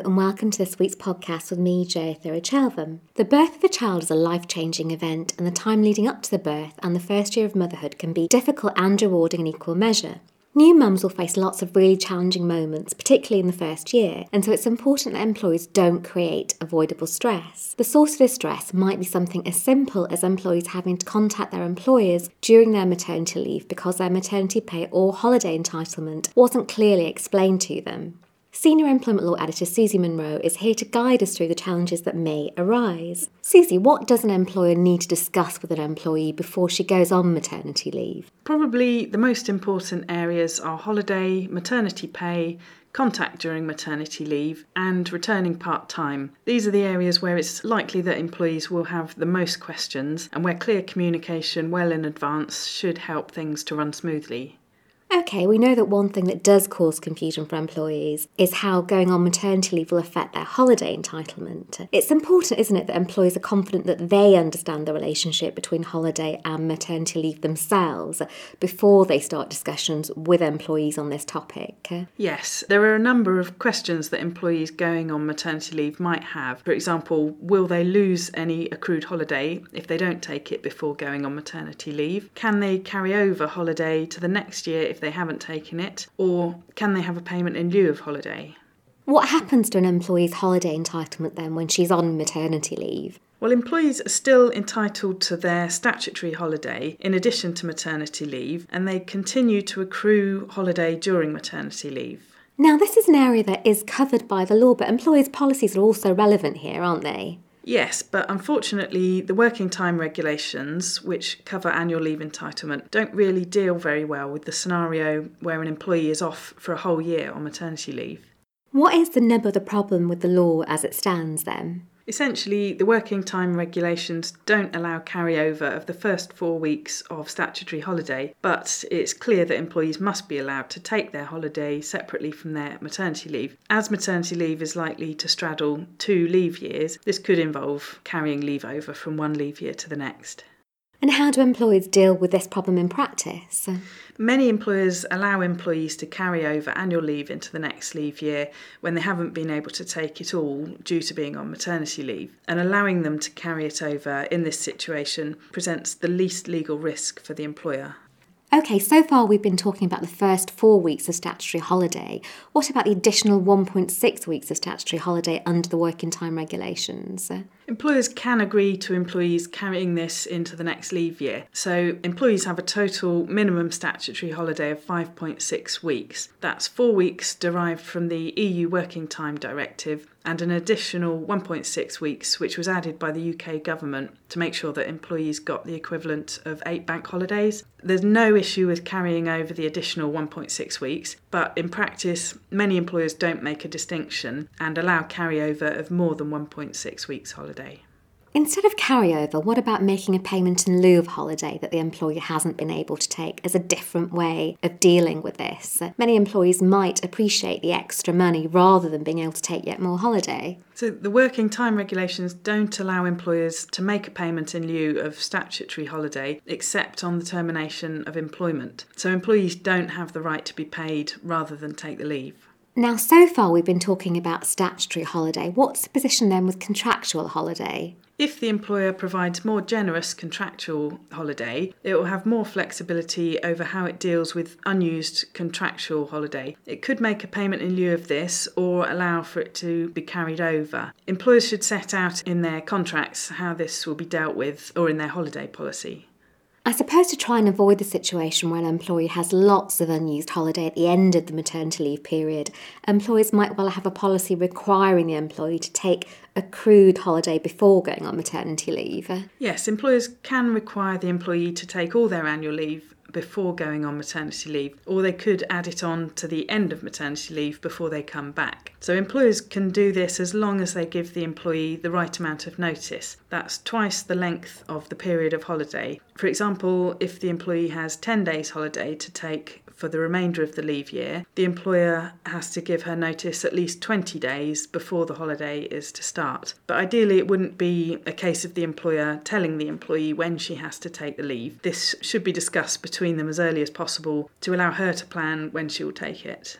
and welcome to this week's podcast with me, Jo Thurichelvam. The birth of a child is a life-changing event, and the time leading up to the birth and the first year of motherhood can be difficult and rewarding in equal measure. New mums will face lots of really challenging moments, particularly in the first year, and so it's important that employees don't create avoidable stress. The source of this stress might be something as simple as employees having to contact their employers during their maternity leave because their maternity pay or holiday entitlement wasn't clearly explained to them. Senior Employment Law Editor Susie Monroe is here to guide us through the challenges that may arise. Susie, what does an employer need to discuss with an employee before she goes on maternity leave? Probably the most important areas are holiday, maternity pay, contact during maternity leave, and returning part-time. These are the areas where it's likely that employees will have the most questions and where clear communication well in advance should help things to run smoothly. Okay, we know that one thing that does cause confusion for employees is how going on maternity leave will affect their holiday entitlement. It's important, isn't it, that employees are confident that they understand the relationship between holiday and maternity leave themselves before they start discussions with employees on this topic? Yes, there are a number of questions that employees going on maternity leave might have. For example, will they lose any accrued holiday if they don't take it before going on maternity leave? Can they carry over holiday to the next year if they haven't taken it, or can they have a payment in lieu of holiday? What happens to an employee's holiday entitlement then when she's on maternity leave? Well, employees are still entitled to their statutory holiday in addition to maternity leave, and they continue to accrue holiday during maternity leave. Now, this is an area that is covered by the law, but employers' policies are also relevant here, aren't they? Yes, but unfortunately the working time regulations, which cover annual leave entitlement, don't really deal very well with the scenario where an employee is off for a whole year on maternity leave. What is the nub of the problem with the law as it stands then? Essentially, the working time regulations don't allow carryover of the first 4 weeks of statutory holiday, but it's clear that employees must be allowed to take their holiday separately from their maternity leave. As maternity leave is likely to straddle 2 leave years, this could involve carrying leave over from one leave year to the next. And how do employers deal with this problem in practice? Many employers allow employees to carry over annual leave into the next leave year when they haven't been able to take it all due to being on maternity leave. And allowing them to carry it over in this situation presents the least legal risk for the employer. Okay, so far we've been talking about the first 4 weeks of statutory holiday. What about the additional 1.6 weeks of statutory holiday under the working time regulations? Employers can agree to employees carrying this into the next leave year. So employees have a total minimum statutory holiday of 5.6 weeks. That's 4 weeks derived from the EU Working Time Directive and an additional 1.6 weeks which was added by the UK government to make sure that employees got the equivalent of 8 bank holidays. There's no issue with carrying over the additional 1.6 weeks, but in practice many employers don't make a distinction and allow carryover of more than 1.6 weeks holiday. Instead of carryover, what about making a payment in lieu of holiday that the employer hasn't been able to take as a different way of dealing with this? Many employees might appreciate the extra money rather than being able to take yet more holiday. So the working time regulations don't allow employers to make a payment in lieu of statutory holiday except on the termination of employment. So employees don't have the right to be paid rather than take the leave. Now, so far we've been talking about statutory holiday. What's the position then with contractual holiday? If the employer provides more generous contractual holiday, it will have more flexibility over how it deals with unused contractual holiday. It could make a payment in lieu of this or allow for it to be carried over. Employers should set out in their contracts how this will be dealt with or in their holiday policy. I suppose to try and avoid the situation where an employee has lots of unused holiday at the end of the maternity leave period, employers might well have a policy requiring the employee to take accrued holiday before going on maternity leave. Yes, employers can require the employee to take all their annual leave before going on maternity leave, or they could add it on to the end of maternity leave before they come back. So employers can do this as long as they give the employee the right amount of notice. That's twice the length of the period of holiday. For example, if the employee has 10 days holiday to take for the remainder of the leave year, the employer has to give her notice at least 20 days before the holiday is to start. But ideally it wouldn't be a case of the employer telling the employee when she has to take the leave. This should be discussed between them as early as possible to allow her to plan when she will take it.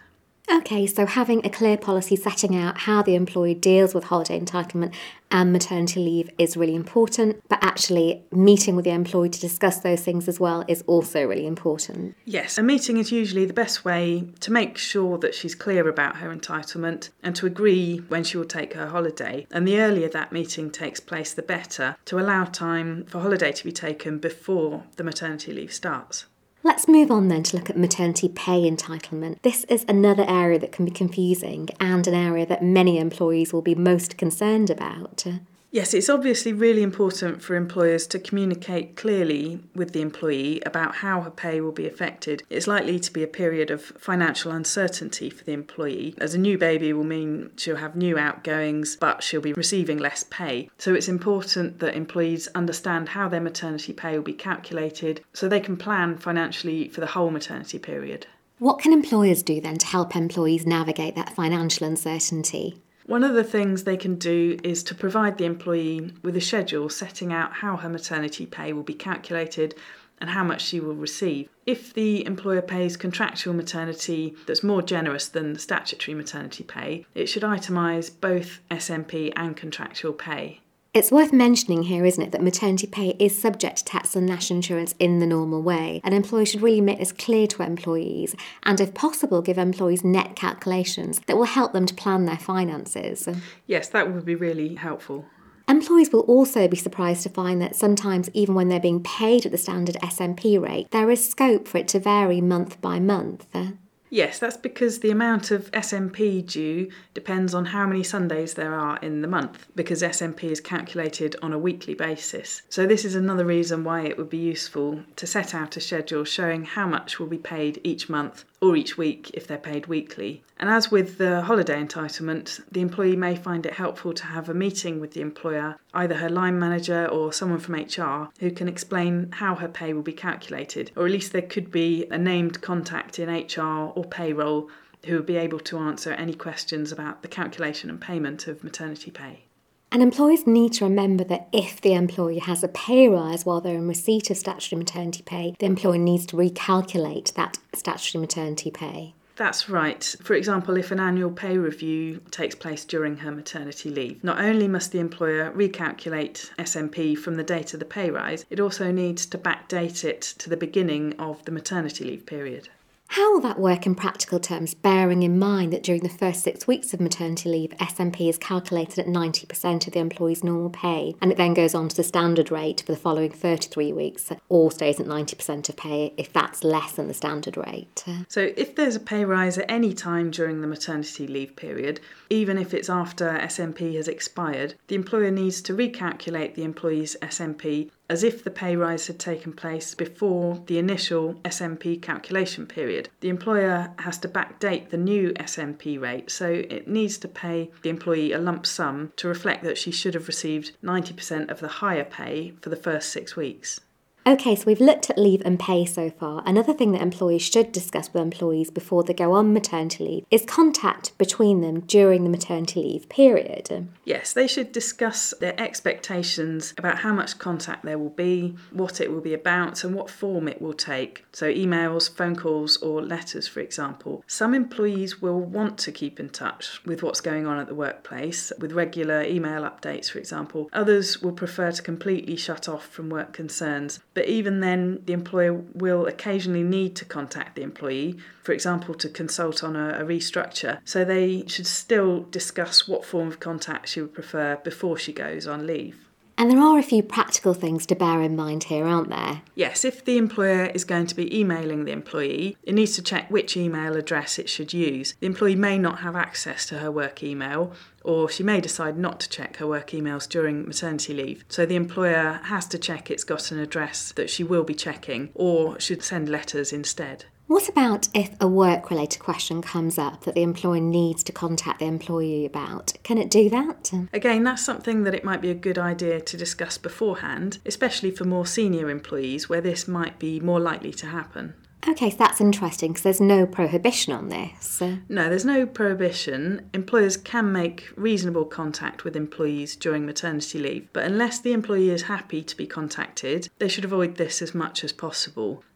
Okay, so having a clear policy setting out how the employee deals with holiday entitlement and maternity leave is really important, but actually meeting with the employee to discuss those things as well is also really important. Yes, a meeting is usually the best way to make sure that she's clear about her entitlement and to agree when she will take her holiday. And the earlier that meeting takes place, the better, to allow time for holiday to be taken before the maternity leave starts. Let's move on then to look at maternity pay entitlement. This is another area that can be confusing and an area that many employees will be most concerned about. Yes, it's obviously really important for employers to communicate clearly with the employee about how her pay will be affected. It's likely to be a period of financial uncertainty for the employee, as a new baby will mean she'll have new outgoings, but she'll be receiving less pay. So it's important that employees understand how their maternity pay will be calculated so they can plan financially for the whole maternity period. What can employers do then to help employees navigate that financial uncertainty? One of the things they can do is to provide the employee with a schedule setting out how her maternity pay will be calculated and how much she will receive. If the employer pays contractual maternity that's more generous than statutory maternity pay, it should itemise both SMP and contractual pay. It's worth mentioning here, isn't it, that maternity pay is subject to tax and national insurance in the normal way, and employers should really make this clear to employees and, if possible, give employees net calculations that will help them to plan their finances. Yes, that would be really helpful. Employees will also be surprised to find that sometimes, even when they're being paid at the standard SMP rate, there is scope for it to vary month by month. Yes, that's because the amount of SMP due depends on how many Sundays there are in the month, because SMP is calculated on a weekly basis. So this is another reason why it would be useful to set out a schedule showing how much will be paid each month or each week if they're paid weekly. And as with the holiday entitlement, the employee may find it helpful to have a meeting with the employer, either her line manager or someone from HR, who can explain how her pay will be calculated, or at least there could be a named contact in HR or payroll who would be able to answer any questions about the calculation and payment of maternity pay. And employers need to remember that if the employee has a pay rise while they're in receipt of statutory maternity pay, the employer needs to recalculate that statutory maternity pay. That's right. For example, if an annual pay review takes place during her maternity leave, not only must the employer recalculate SMP from the date of the pay rise, it also needs to backdate it to the beginning of the maternity leave period. How will that work in practical terms, bearing in mind that during the first 6 weeks of maternity leave, SMP is calculated at 90% of the employee's normal pay, and it then goes on to the standard rate for the following 33 weeks, or stays at 90% of pay if that's less than the standard rate? So if there's a pay rise at any time during the maternity leave period, even if it's after SMP has expired, the employer needs to recalculate the employee's SMP as if the pay rise had taken place before the initial SMP calculation period. The employer has to backdate the new SMP rate, so it needs to pay the employee a lump sum to reflect that she should have received 90% of the higher pay for the first 6 weeks. Okay, so we've looked at leave and pay so far. Another thing that employees should discuss with employees before they go on maternity leave is contact between them during the maternity leave period. Yes, they should discuss their expectations about how much contact there will be, what it will be about, and what form it will take. So emails, phone calls, or letters, for example. Some employees will want to keep in touch with what's going on at the workplace, with regular email updates, for example. Others will prefer to completely shut off from work concerns. But even then, the employer will occasionally need to contact the employee, for example, to consult on a restructure. So they should still discuss what form of contact she would prefer before she goes on leave. And there are a few practical things to bear in mind here, aren't there? Yes, if the employer is going to be emailing the employee, it needs to check which email address it should use. The employee may not have access to her work email, or she may decide not to check her work emails during maternity leave. So the employer has to check it's got an address that she will be checking, or should send letters instead. What about if a work-related question comes up that the employer needs to contact the employee about? Can it do that? Again, that's something that it might be a good idea to discuss beforehand, especially for more senior employees where this might be more likely to happen. Okay, so that's interesting because there's no prohibition on this. No, there's no prohibition. Employers can make reasonable contact with employees during maternity leave, but unless the employee is happy to be contacted, they should avoid this as much as possible.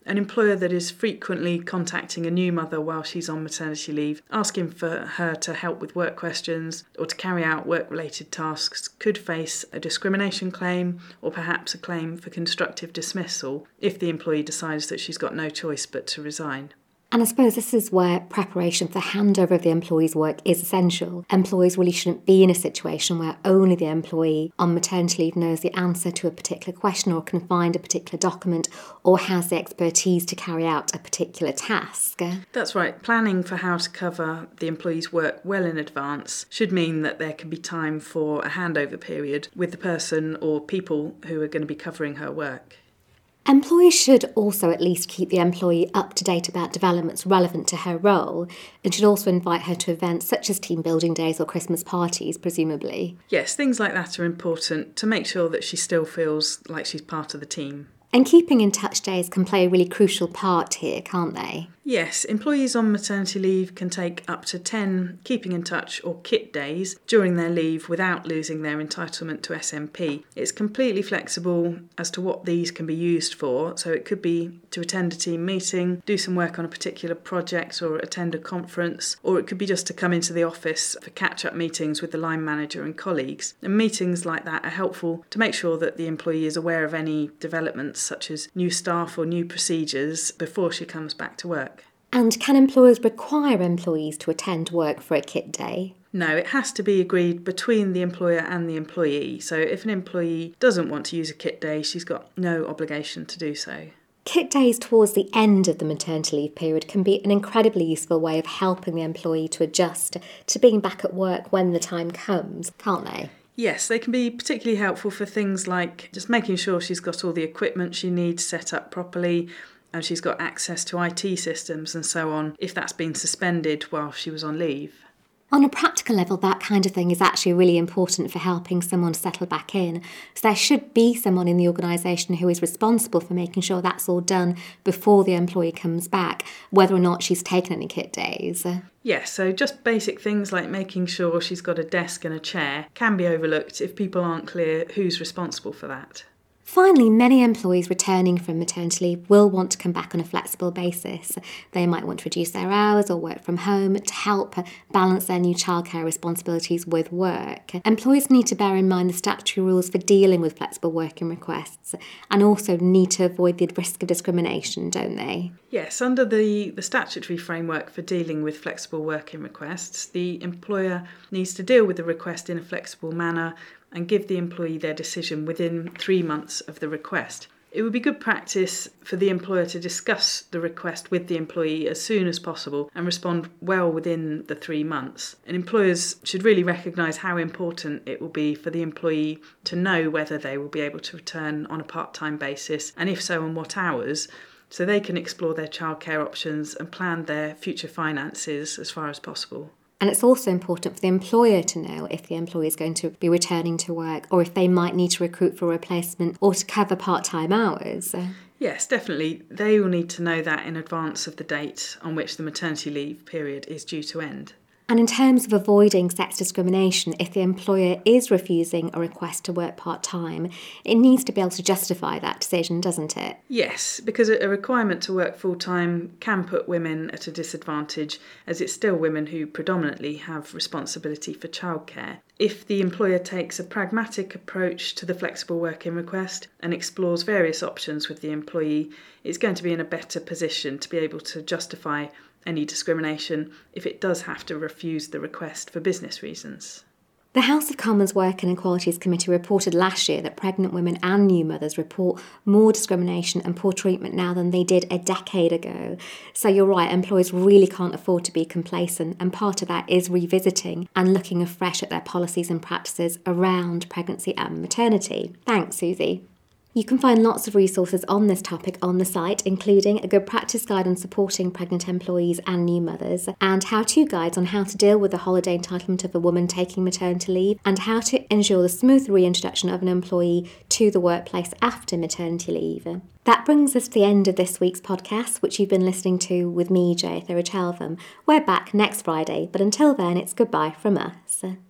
An employer that is frequently contacting a new mother while she's on maternity leave, asking for her to help with work questions or to carry out work-related tasks could face a discrimination claim or perhaps a claim for constructive dismissal if the employee decides that she's got no choice but to resign. And I suppose this is where preparation for the handover of the employee's work is essential. Employees really shouldn't be in a situation where only the employee on maternity leave knows the answer to a particular question or can find a particular document or has the expertise to carry out a particular task. That's right. Planning for how to cover the employee's work well in advance should mean that there can be time for a handover period with the person or people who are going to be covering her work. Employees should also at least keep the employee up to date about developments relevant to her role and should also invite her to events such as team building days or Christmas parties, presumably. Yes, things like that are important to make sure that she still feels like she's part of the team. And keeping in touch days can play a really crucial part here, can't they? Yes, employees on maternity leave can take up to 10 keeping in touch or KIT days during their leave without losing their entitlement to SMP. It's completely flexible as to what these can be used for, so it could be to attend a team meeting, do some work on a particular project or attend a conference, or it could be just to come into the office for catch-up meetings with the line manager and colleagues. And meetings like that are helpful to make sure that the employee is aware of any developments such as new staff or new procedures before she comes back to work. And can employers require employees to attend work for a KIT day? No, it has to be agreed between the employer and the employee. So if an employee doesn't want to use a KIT day, she's got no obligation to do so. KIT days towards the end of the maternity leave period can be an incredibly useful way of helping the employee to adjust to being back at work when the time comes, can't they? Yes, they can be particularly helpful for things like just making sure she's got all the equipment she needs set up properly, and she's got access to IT systems and so on, if that's been suspended while she was on leave. On a practical level, that kind of thing is actually really important for helping someone settle back in. So there should be someone in the organisation who is responsible for making sure that's all done before the employee comes back, whether or not she's taken any KIT days. Yes, so just basic things like making sure she's got a desk and a chair can be overlooked if people aren't clear who's responsible for that. Finally, many employees returning from maternity leave will want to come back on a flexible basis. They might want to reduce their hours or work from home to help balance their new childcare responsibilities with work. Employers need to bear in mind the statutory rules for dealing with flexible working requests and also need to avoid the risk of discrimination, don't they? Yes, under the statutory framework for dealing with flexible working requests, the employer needs to deal with the request in a flexible manner and give the employee their decision within 3 months of the request. It would be good practice for the employer to discuss the request with the employee as soon as possible and respond well within the 3 months. And employers should really recognise how important it will be for the employee to know whether they will be able to return on a part-time basis, and if so, on what hours, so they can explore their childcare options and plan their future finances as far as possible. And it's also important for the employer to know if the employee is going to be returning to work or if they might need to recruit for a replacement or to cover part-time hours. Yes, definitely. They will need to know that in advance of the date on which the maternity leave period is due to end. And in terms of avoiding sex discrimination, if the employer is refusing a request to work part-time, it needs to be able to justify that decision, doesn't it? Yes, because a requirement to work full-time can put women at a disadvantage, as it's still women who predominantly have responsibility for childcare. If the employer takes a pragmatic approach to the flexible working request and explores various options with the employee, it's going to be in a better position to be able to justify any discrimination if it does have to refuse the request for business reasons. The House of Commons Work and Equalities Committee reported last year that pregnant women and new mothers report more discrimination and poor treatment now than they did a decade ago. So you're right, employers really can't afford to be complacent, and part of that is revisiting and looking afresh at their policies and practices around pregnancy and maternity. Thanks, Susie. You can find lots of resources on this topic on the site, including a good practice guide on supporting pregnant employees and new mothers, and how-to guides on how to deal with the holiday entitlement of a woman taking maternity leave, and how to ensure the smooth reintroduction of an employee to the workplace after maternity leave. That brings us to the end of this week's podcast, which you've been listening to with me, Jayatha Chelvam. We're back next Friday, but until then, it's goodbye from us.